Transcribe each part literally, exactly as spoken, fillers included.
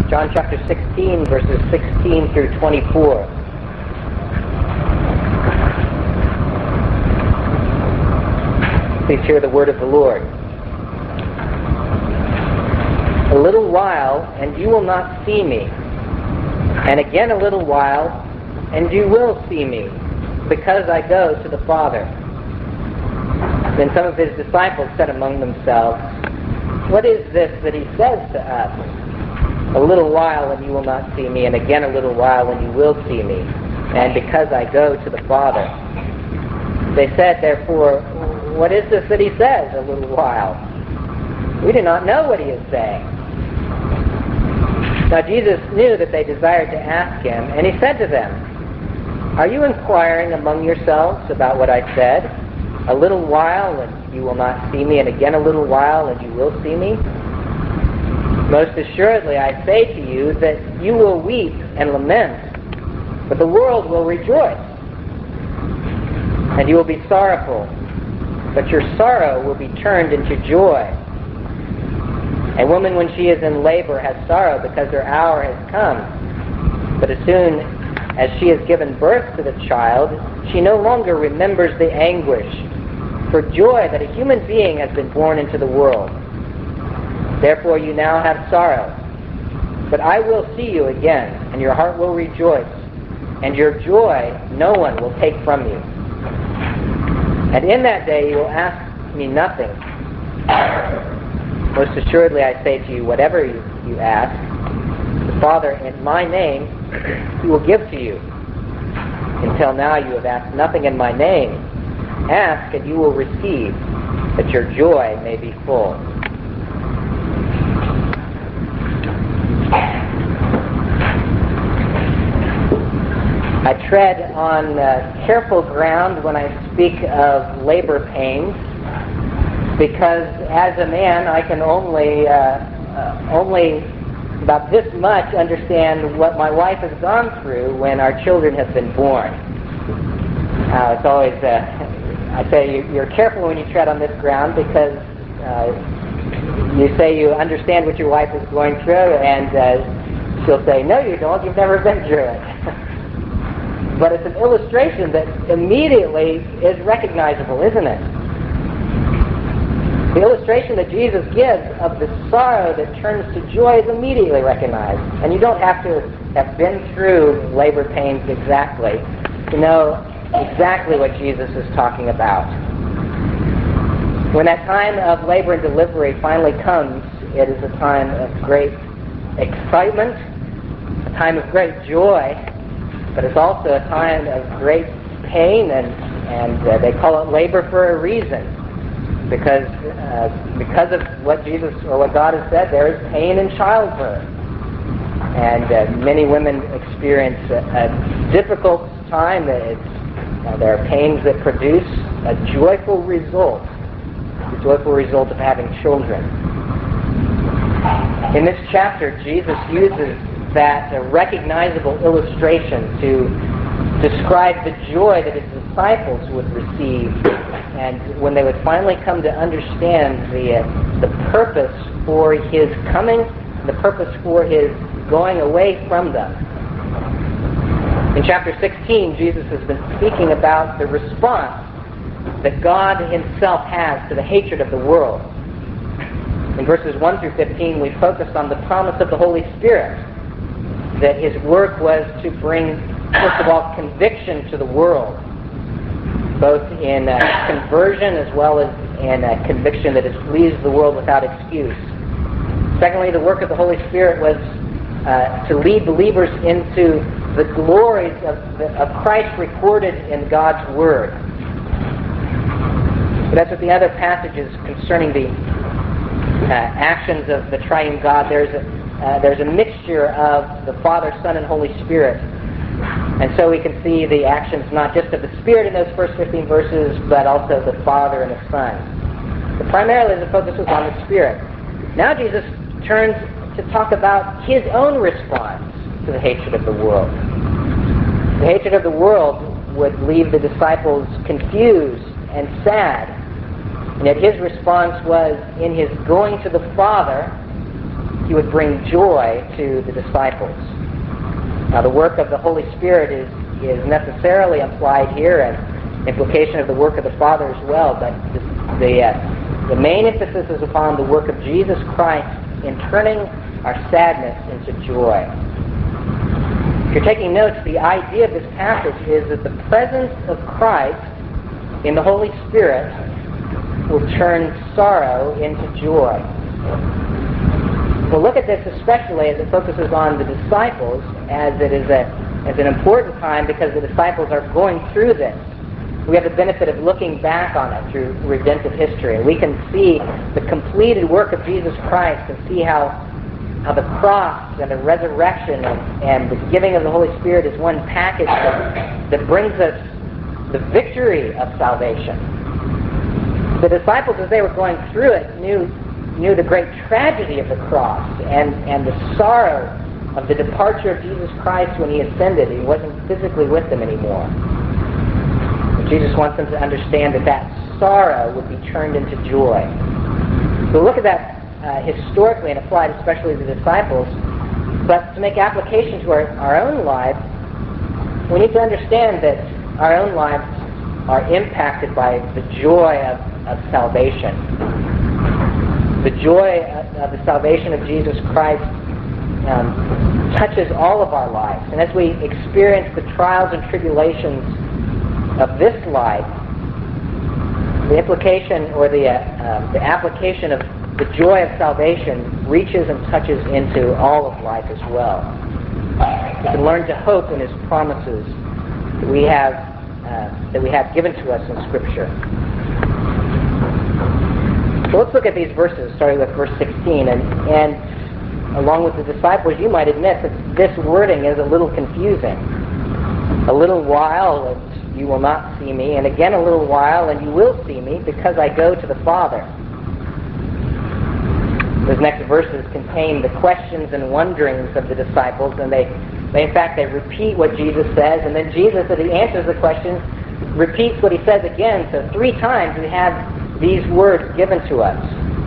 John chapter sixteen, verses sixteen through twenty-four. Please hear the word of the Lord. A little while, and you will not see me. And again a little while, and you will see me, because I go to the Father. Then some of his disciples said among themselves, "What is this that he says to us? A little while, and you will not see me, and again a little while, and you will see me, and because I go to the Father." They said, therefore, "What is this that he says, a little while? We do not know what he is saying." Now Jesus knew that they desired to ask him, and he said to them, "Are you inquiring among yourselves about what I said? A little while, and you will not see me, and again a little while, and you will see me? Most assuredly I say to you that you will weep and lament, but the world will rejoice. And you will be sorrowful, but your sorrow will be turned into joy. A woman, when she is in labor, has sorrow because her hour has come. But as soon as she has given birth to the child, she no longer remembers the anguish for joy that a human being has been born into the world. Therefore you now have sorrow. But I will see you again, and your heart will rejoice, and your joy no one will take from you. And in that day you will ask me nothing. Most assuredly I say to you, whatever you, you ask, the Father in my name, he will give to you. Until now you have asked nothing in my name. Ask, and you will receive, that your joy may be full." I tread on uh, careful ground when I speak of labor pains, because as a man I can only uh, uh, only about this much understand what my wife has gone through when our children have been born. Uh, it's always uh, I say you're careful when you tread on this ground, because uh, you say you understand what your wife is going through, and uh, she'll say, "No, you don't. You've never been through it." But it's an illustration that immediately is recognizable, isn't it? The illustration that Jesus gives of the sorrow that turns to joy is immediately recognized. And you don't have to have been through labor pains exactly to know exactly what Jesus is talking about. When that time of labor and delivery finally comes, it is a time of great excitement, a time of great joy, but it's also a time of great pain, and, and uh, they call it labor for a reason. Because uh, because of what Jesus or what God has said, there is pain in childbirth. And uh, many women experience a, a difficult time. It's, uh, there are pains that produce a joyful result, the joyful result of having children. In this chapter, Jesus uses that uh, recognizable illustration to describe the joy that his disciples would receive, and when they would finally come to understand the uh, the purpose for his coming, the purpose for his going away from them. In chapter sixteen, Jesus has been speaking about the response that God himself has to the hatred of the world. In verses one through fifteen, we focused on the promise of the Holy Spirit, that his work was to bring, first of all, conviction to the world, both in uh, conversion as well as in uh, conviction that has pleased the world without excuse. Secondly, the work of the Holy Spirit was uh, to lead believers into the glories of, the, of Christ recorded in God's Word. But that's what the other passages concerning the uh, actions of the triune God, there's a, uh, there's a mixture of the Father, Son, and Holy Spirit. And so we can see the actions not just of the Spirit in those first fifteen verses, but also the Father and the Son. But primarily the focus was on the Spirit. Now Jesus turns to talk about his own response to the hatred of the world. The hatred of the world would leave the disciples confused and sad. And yet his response was, in his going to the Father, he would bring joy to the disciples. Now, the work of the Holy Spirit is, is necessarily implied here, and implication of the work of the Father as well, but the, the, uh, the main emphasis is upon the work of Jesus Christ in turning our sadness into joy. If you're taking notes, the idea of this passage is that the presence of Christ in the Holy Spirit will turn sorrow into joy. We'll look at this especially as it focuses on the disciples, as it is a, as an important time because the disciples are going through this. We have the benefit of looking back on it through redemptive history. We can see the completed work of Jesus Christ and see how, how the cross and the resurrection and, and the giving of the Holy Spirit is one package that, that brings us the victory of salvation. The disciples, as they were going through it, knew knew the great tragedy of the cross and, and the sorrow of the departure of Jesus Christ when he ascended. He wasn't physically with them anymore. But Jesus wants them to understand that that sorrow would be turned into joy. So look at that uh, historically and applied especially to the disciples. But to make application to our, our own lives, we need to understand that our own lives are impacted by the joy of, of salvation. The joy of the salvation of Jesus Christ um, touches all of our lives. And as we experience the trials and tribulations of this life, the implication or the, uh, uh, the application of the joy of salvation reaches and touches into all of life as well. We can learn to hope in his promises that we have, uh, that we have given to us in Scripture. So let's look at these verses, starting with verse sixteen. And, and along with the disciples, you might admit that this wording is a little confusing. A little while, and you will not see me, and again a little while, and you will see me, because I go to the Father. Those next verses contain the questions and wonderings of the disciples, and they, they in fact, they repeat what Jesus says, and then Jesus, as he answers the questions, repeats what he says again. So three times we have these words given to us.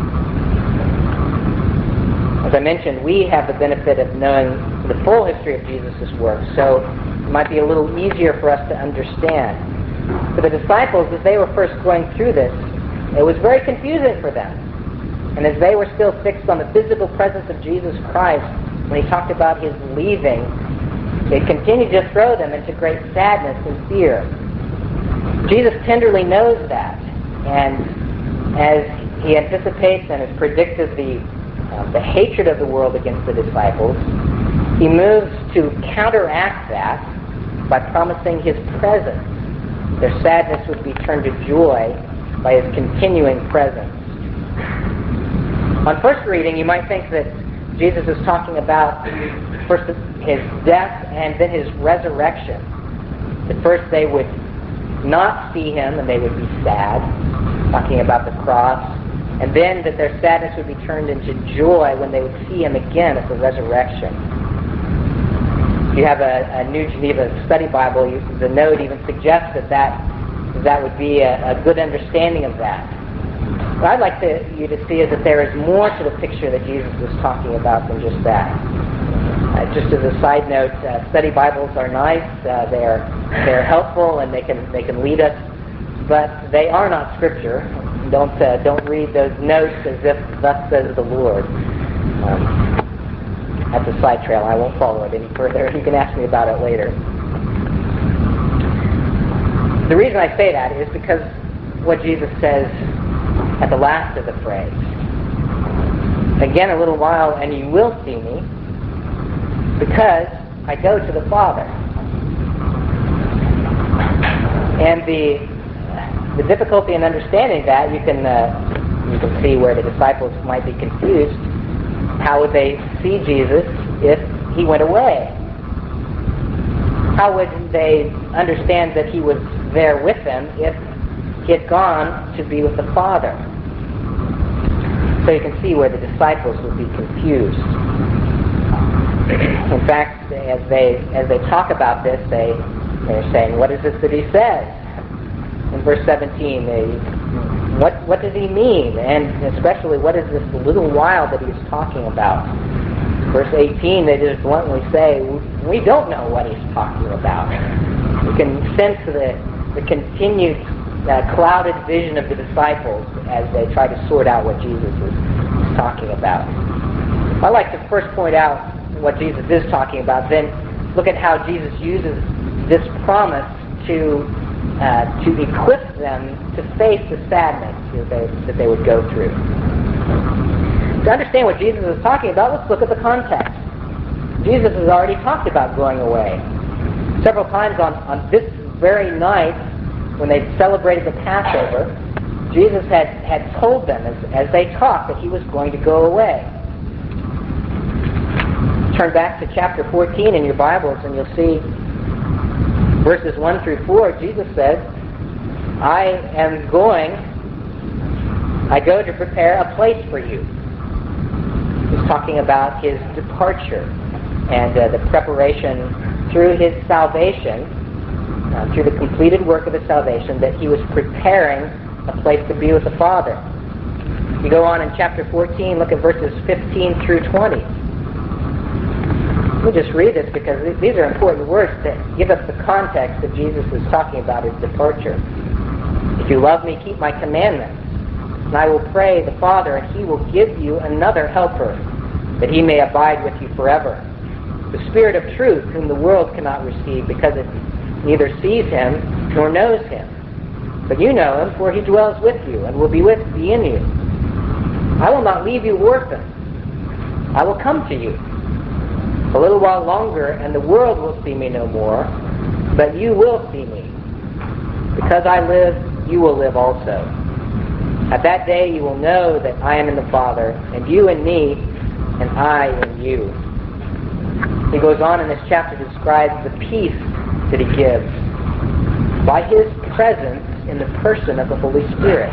As I mentioned, we have the benefit of knowing the full history of Jesus' work, so it might be a little easier for us to understand. For the disciples, as they were first going through this, it was very confusing for them. And as they were still fixed on the physical presence of Jesus Christ, when he talked about his leaving, it continued to throw them into great sadness and fear. Jesus tenderly knows that, and as he anticipates and has predicted the, uh, the hatred of the world against the disciples, he moves to counteract that by promising his presence. Their sadness would be turned to joy by his continuing presence. On first reading, you might think that Jesus is talking about first his death and then his resurrection. At first they would not see him and they would be sad, talking about the cross, and then that their sadness would be turned into joy when they would see him again at the resurrection. If you have a, a New Geneva Study Bible, you, the note even suggests that that, that would be a, a good understanding of that. What I'd like to, you to see is that there is more to the picture that Jesus was talking about than just that. Uh, just as a side note, uh, study Bibles are nice. Uh, they're they're helpful and they can they can lead us, but they are not Scripture. Don't uh, don't read those notes as if thus says the Lord. Um, that's a side trail. I won't follow it any further. You can ask me about it later. The reason I say that is because what Jesus says at the last of the phrase. Again, a little while, and you will see me, because I go to the Father. And the the difficulty in understanding that, you can uh, you can see where the disciples might be confused. How would they see Jesus if he went away? How would they understand that he was there with them if he had gone to be with the Father? So you can see where the disciples would be confused. In fact, as they as they talk about this, they they're saying, "What is this that he says?" In verse seventeen, they, what what does he mean? And especially, what is this little while that he's talking about? Verse eighteen, they just bluntly say, we don't know what he's talking about. You can sense the, the continued uh, clouded vision of the disciples as they try to sort out what Jesus is talking about. I'd like to first point out what Jesus is talking about, then look at how Jesus uses this promise to uh, to equip them to face the sadness that they, that they would go through. To understand what Jesus is talking about, let's look at the context. Jesus has already talked about going away. Several times on, on this very night, when they celebrated the Passover, Jesus had, had told them as, as they talked that he was going to go away. Turn back to chapter fourteen in your Bibles and you'll see verses one through four. Jesus says, I am going, I go to prepare a place for you. He's talking about his departure and uh, the preparation through his salvation, uh, through the completed work of his salvation, that he was preparing a place to be with the Father. You go on in chapter fourteen, look at verses fifteen through twenty. We'll just read this because these are important words that give us the context that Jesus is talking about his departure. If you love me, keep my commandments. And I will pray the Father, and he will give you another helper, that he may abide with you forever. The Spirit of truth, whom the world cannot receive, because it neither sees him nor knows him. But you know him, for he dwells with you, and will be with be in you. I will not leave you orphans. I will come to you. A little while longer, and the world will see me no more, but you will see me. Because I live, you will live also. At that day you will know that I am in the Father, and you in me, and I in you. He goes on in this chapter to describe the peace that he gives by his presence in the person of the Holy Spirit.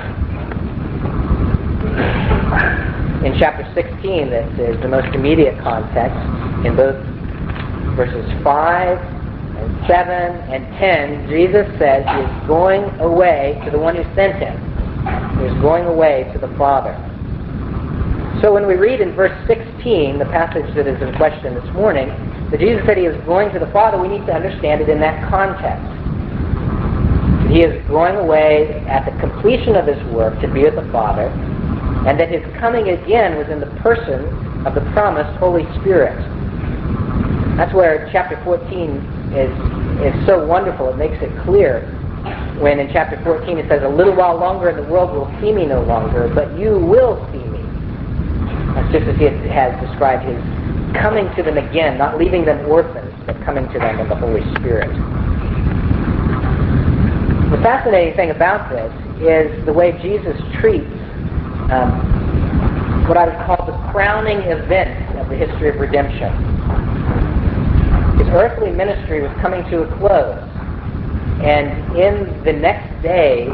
In chapter sixteen, that is the most immediate context, in both verses five and seven and ten, Jesus says he is going away to the one who sent him. He is going away to the Father. So when we read in verse sixteen, the passage that is in question this morning, that Jesus said he is going to the Father, we need to understand it in that context. He is going away at the completion of his work to be with the Father, and that his coming again was in the person of the promised Holy Spirit. That's where chapter fourteen is, is so wonderful. It makes it clear when in chapter fourteen it says, a little while longer and the world will see me no longer, but you will see me. That's just as he has described his coming to them again, not leaving them orphans, but coming to them in the Holy Spirit. The fascinating thing about this is the way Jesus treats um, what I would call the crowning event of the history of redemption. His earthly ministry was coming to a close, and in the next day